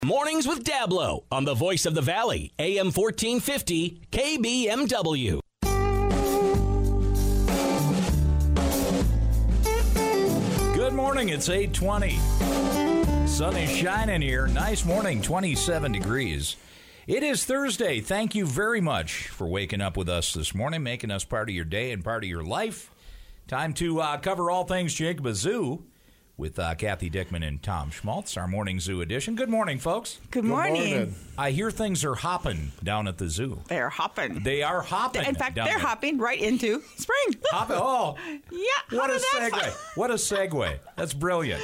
Mornings with Dablo on the Voice of the Valley, AM 1450, KBMW. Good morning, it's 8:20. Sun is shining here. Nice morning, 27 degrees. It is Thursday. Thank you very much for waking up with us this morning, making us part of your day and part of your life. Time to cover all things Jacob Zoo with Kathy Dickman and Tom Schmaltz, our Morning Zoo edition. Good morning, folks. Good morning. I hear things are hopping down at the zoo. They're hopping. They are hopping. In fact, they're hopping right into spring. Hopping. Oh, yeah. What a segue. What a segue. That's brilliant.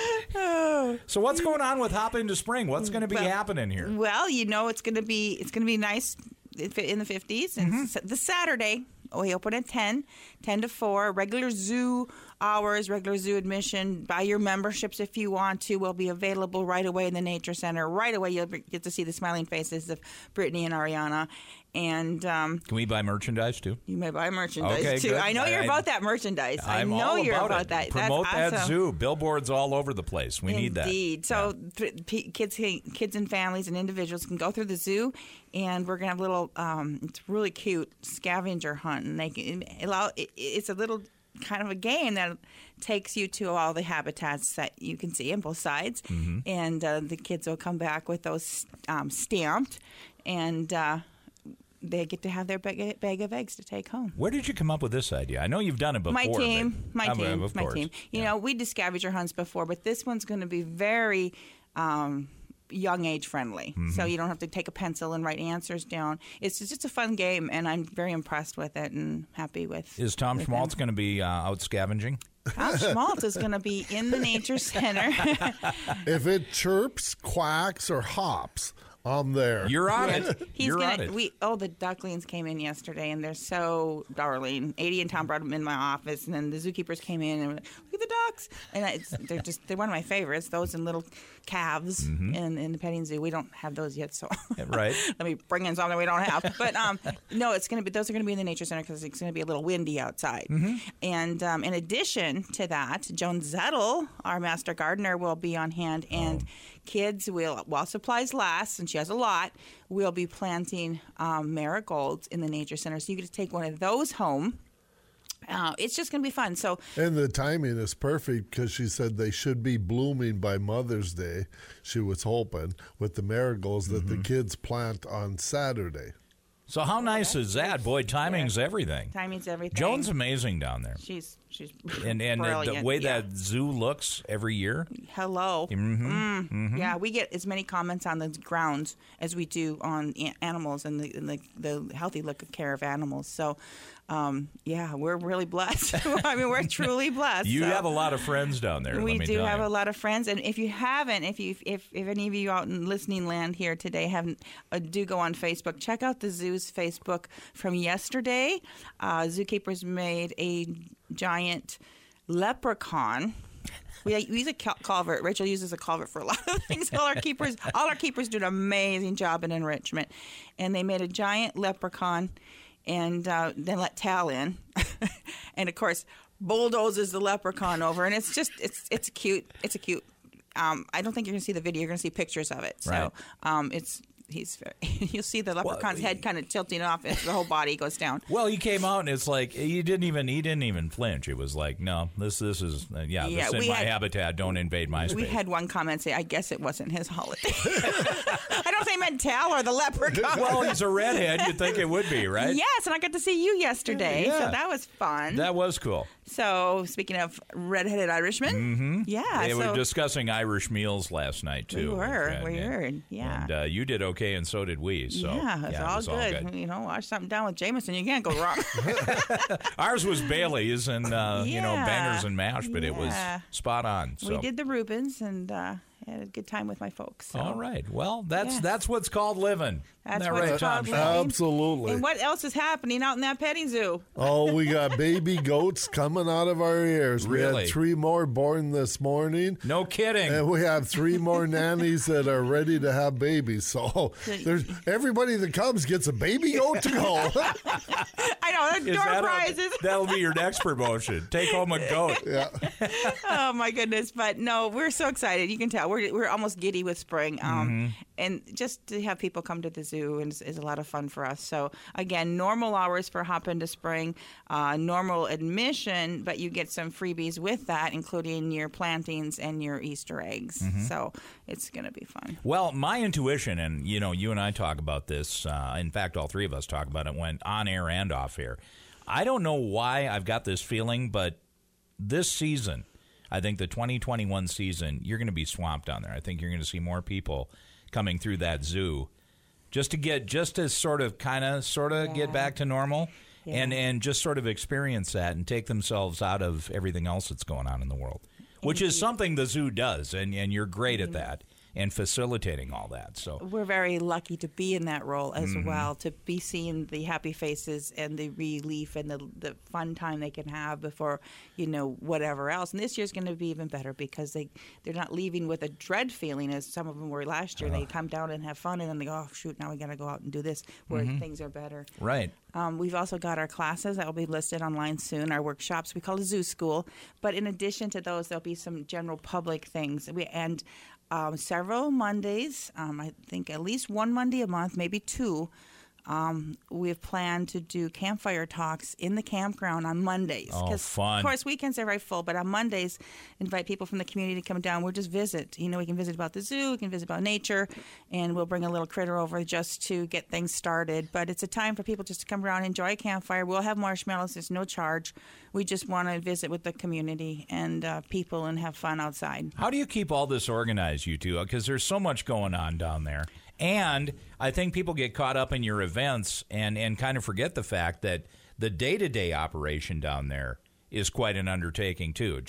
So what's going on with hop into spring? What's going to be happening here? Well, you know, it's going to be nice in the 50s. And this Saturday, we open at 10 to 4, regular zoo hours, regular zoo admission. Buy your memberships if you want to. Will be available right away in the Nature Center. Right away, you'll get to see the smiling faces of Brittany and Ariana. And can we buy merchandise too? You may buy merchandise too. Good. I know you're about that merchandise. I know you're about that. Promote That's that awesome. zoo. Billboards all over the place. We need that. Indeed. So kids and families and individuals can go through the zoo, and we're gonna have a little. It's really cute scavenger hunt, and it's a little kind of a game that takes you to all the habitats that you can see on both sides, and the kids will come back with those stamped, and they get to have their bag of eggs to take home. Where did you come up with this idea? I know you've done it before. My team. Of course. You know, we did scavenger hunts before, but this one's going to be very young age friendly. So you don't have to take a pencil and write answers down. It's just a fun game, and I'm very impressed with it and happy with. Is Tom Schmaltz going to be out scavenging? Tom Schmaltz is going to be in the Nature Center. If it chirps, quacks, or hops, I'm there. You're on it. You're on it. The ducklings came in yesterday, and they're so darling. 80 and Tom brought them in my office, and then the zookeepers came in and were like, look at the ducks. And they're one of my favorites, those and little calves in the petting zoo. We don't have those yet, so right. Let me bring in something we don't have. But no, those are going to be in the Nature Center because it's going to be a little windy outside. And in addition to that, Joan Zettel, our master gardener, will be on hand, and kids will, while supplies last, and she has a lot, we'll be planting marigolds in the Nature Center. So you get to take one of those home. It's just going to be fun. And the timing is perfect because she said they should be blooming by Mother's Day. She was hoping with the marigolds that the kids plant on Saturday. So how nice is that? Boy, timing's everything. Timing's everything. Joan's amazing down there. She's and brilliant. The way that zoo looks every year. Hello. Yeah, we get as many comments on the grounds as we do on animals and the healthy look of care of animals. So, we're really blessed. I mean, we're truly blessed. You have a lot of friends down there. We do have a lot of friends, and if you haven't, if any of you out in listening land here today haven't, do go on Facebook. Check out the zoo's Facebook from yesterday. Zookeepers made a giant leprechaun. We use a culvert. Rachel uses a culvert for a lot of things. All our keepers do an amazing job in enrichment, and they made a giant leprechaun, and then let Tal in, and of course bulldozes the leprechaun over, and it's a cute. I don't think you're going to see the video. You're going to see pictures of it. So you'll see the leprechaun's head kind of tilting off as the whole body goes down. Well, he came out and it's like he didn't even flinch. It was like, no, this is this is my habitat. Don't invade my space. We had one comment say, I guess it wasn't his holiday. I don't think he meant Tal or the leprechaun. Well, he's a redhead. You'd think it would be, right? Yes, and I got to see you yesterday, so that was fun. That was cool. So, speaking of redheaded Irishmen, they were discussing Irish meals last night too. We were, yeah. And you did okay, and so did we. So it was all good. You know, wash something down with Jameson, you can't go wrong. Ours was Bailey's and bangers and mash, but it was spot on. So. We did the Reubens and had a good time with my folks. So. All right. Well, that's what's called living. That's Isn't that what right, it's called, Tom? Lane. Absolutely. And what else is happening out in that petting zoo? Oh, we got baby goats coming out of our ears. We Really? had 3 more born this morning. No kidding. And we have 3 more nannies that are ready to have babies. So there's everybody that comes gets a baby goat to go. I know, that's door prizes. That'll be your next promotion. Take home a goat. Yeah. Oh my goodness! But no, we're so excited. You can tell we're almost giddy with spring, and just to have people come to the zoo is a lot of fun for us. So again, normal hours for Hop into Spring, normal admission, but you get some freebies with that, including your plantings and your Easter eggs. So it's going to be fun. Well, my intuition, and you and I talk about this. In fact, all 3 of us talk about it when on air and off air. I don't know why I've got this feeling, but this season, I think the 2021 season, you're going to be swamped down there. I think you're going to see more people coming through that zoo just to sort of get back to normal and just sort of experience that and take themselves out of everything else that's going on in the world, which is something the zoo does, and you're great at that and facilitating all that. So we're very lucky to be in that role as well, to be seeing the happy faces and the relief and the fun time they can have before, whatever else. And this year's going to be even better because they're not leaving with a dread feeling as some of them were last year. They come down and have fun, and then they go, oh, shoot, now we got to go out and do this, where things are better. Right. We've also got our classes that will be listed online soon, our workshops. We call it Zoo School. But in addition to those, there'll be some general public things. Several Mondays, I think at least 1 Monday a month, maybe 2. We've planned to do campfire talks in the campground on Mondays. Oh, fun. Of course, weekends are very full, but on Mondays, invite people from the community to come down. We'll just visit. We can visit about the zoo, we can visit about nature, and we'll bring a little critter over just to get things started. But it's a time for people just to come around, enjoy a campfire. We'll have marshmallows. There's no charge. We just want to visit with the community and people and have fun outside. How do you keep all this organized, you two? Because there's so much going on down there. And I think people get caught up in your events and kind of forget the fact that the day-to-day operation down there is quite an undertaking, too.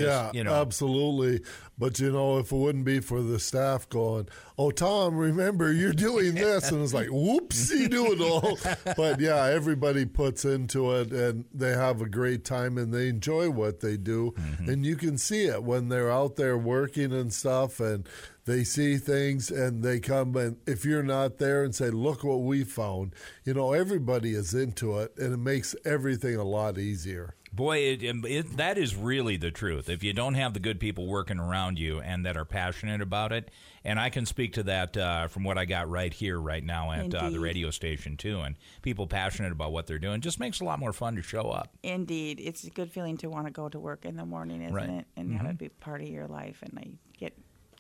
Absolutely. But, if it wouldn't be for the staff going, oh, Tom, remember, you're doing this. And it's like, whoopsie doodle. But, yeah, everybody puts into it, and they have a great time, and they enjoy what they do. And you can see it when they're out there working and stuff, and they see things, and they come, and if you're not there and say, look what we found, everybody is into it, and it makes everything a lot easier. Boy, that is really the truth. If you don't have the good people working around you and that are passionate about it, and I can speak to that from what I got right here, right now at the radio station, too, and people passionate about what they're doing, just makes it a lot more fun to show up. Indeed. It's a good feeling to want to go to work in the morning, isn't it? And have it be part of your life, and I get...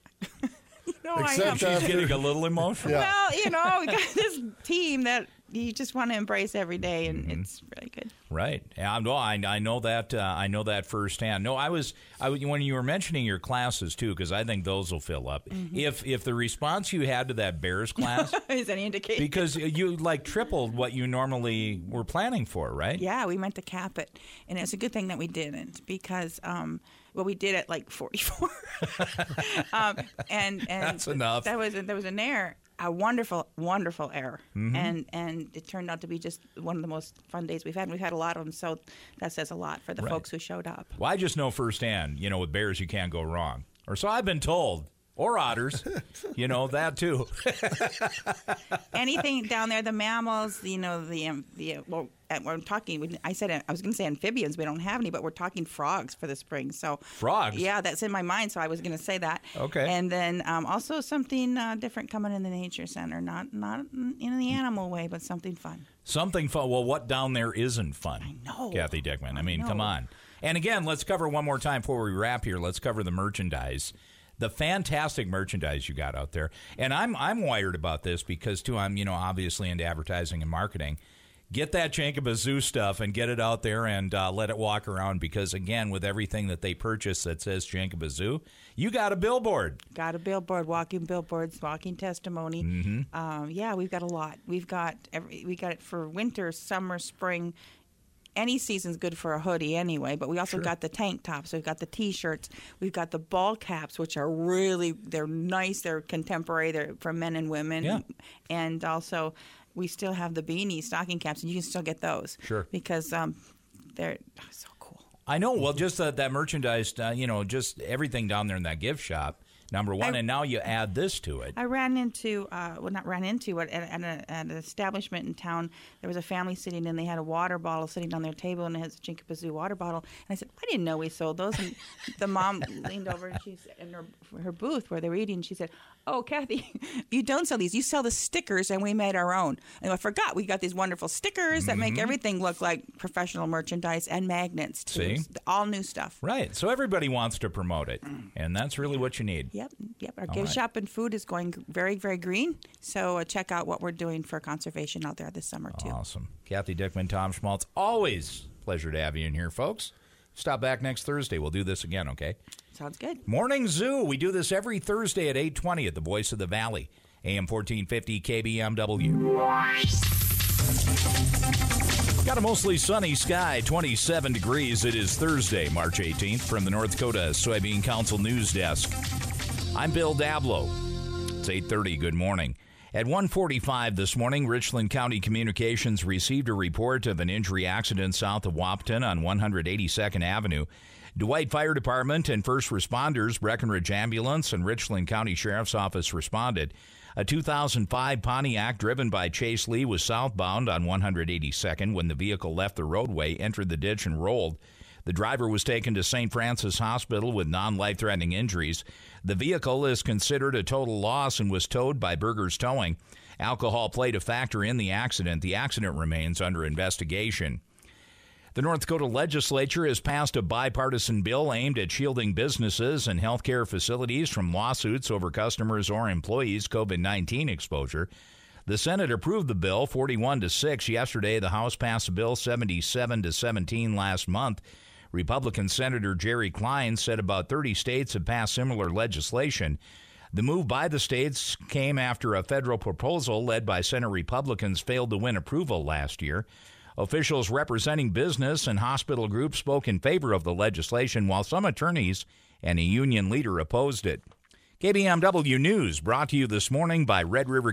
Except she's getting a little emotional. Yeah. Well, we got this team that you just want to embrace every day, and it's really good. Right. I know that. I know that firsthand. No, I was when you were mentioning your classes too, because I think those will fill up. If the response you had to that Bears class is any indication, because you tripled what you normally were planning for, right? Yeah, we meant to cap it, and it's a good thing that we didn't because. We did it like 44, and that's enough. There was an error, a wonderful error, and it turned out to be just one of the most fun days we've had. We've had a lot of them, so that says a lot for the folks who showed up. Well, I just know firsthand, with Bears you can't go wrong, or so I've been told. Or otters, that too. Anything down there, the mammals, we're talking. I was going to say amphibians. We don't have any, but we're talking frogs for the spring. So frogs. Yeah, that's in my mind. So I was going to say that. Okay. And then also something different coming in the nature center, not in the animal way, but something fun. Something fun. Well, what down there isn't fun? I know, Kathy Dickman. I mean, come on. And again, let's cover one more time before we wrap here. Let's cover the merchandise. The fantastic merchandise you got out there. And I'm wired about this because, too, I'm, obviously into advertising and marketing. Get that Jankoba Zoo stuff and get it out there and let it walk around because, again, with everything that they purchase that says Jankoba Zoo, you got a billboard. Got a billboard, walking billboards, walking testimony. We've got a lot. We got it for winter, summer, spring, any season's good for a hoodie anyway, but we also got the tank tops, we've got the T-shirts, we've got the ball caps, which are they're nice, they're contemporary, they're for men and women. Yeah. And also we still have the beanies, stocking caps, and you can still get those. Sure. Because they're so cool. I know. Well, just that merchandise, just everything down there in that gift shop, number one, and now you add this to it. I ran into, not ran into, but at an establishment in town, there was a family sitting and they had a water bottle sitting on their table, and it has a Jinkapazoo water bottle. And I said, I didn't know we sold those. And the mom leaned over and she's in her booth where they were eating. She said, oh, Kathy, you don't sell these. You sell the stickers, and we made our own. And I forgot, we got these wonderful stickers that make everything look like professional merchandise, and magnets, too. See? All new stuff. Right. So everybody wants to promote it, and that's really what you need. Yep. Our gift shop and food is going very, very green. So check out what we're doing for conservation out there this summer, too. Awesome. Kathy Dickman, Tom Schmaltz, always a pleasure to have you in here, folks. Stop back next Thursday. We'll do this again, okay? Sounds good. Morning Zoo. We do this every Thursday at 8:20 at the Voice of the Valley, AM 1450 KBMW. Got a mostly sunny sky, 27 degrees. It is Thursday, March 18th, from the North Dakota Soybean Council News Desk. I'm Bill Dablow. It's 8:30. Good morning. At 1:45 this morning, Richland County Communications received a report of an injury accident south of Wahpeton on 182nd Avenue. Dwight Fire Department and first responders, Breckenridge Ambulance, and Richland County Sheriff's Office responded. A 2005 Pontiac driven by Chase Lee was southbound on 182nd when the vehicle left the roadway, entered the ditch, and rolled. The driver was taken to St. Francis Hospital with non-life-threatening injuries. The vehicle is considered a total loss and was towed by Berger's Towing. Alcohol played a factor in the accident. The accident remains under investigation. The North Dakota legislature has passed a bipartisan bill aimed at shielding businesses and healthcare facilities from lawsuits over customers' or employees' COVID-19 exposure. The Senate approved the bill 41-6 yesterday. The House passed the bill 77-17 last month. Republican Senator Jerry Klein said about 30 states have passed similar legislation. The move by the states came after a federal proposal led by Senate Republicans failed to win approval last year. Officials representing business and hospital groups spoke in favor of the legislation, while some attorneys and a union leader opposed it. KBMW News brought to you this morning by Red River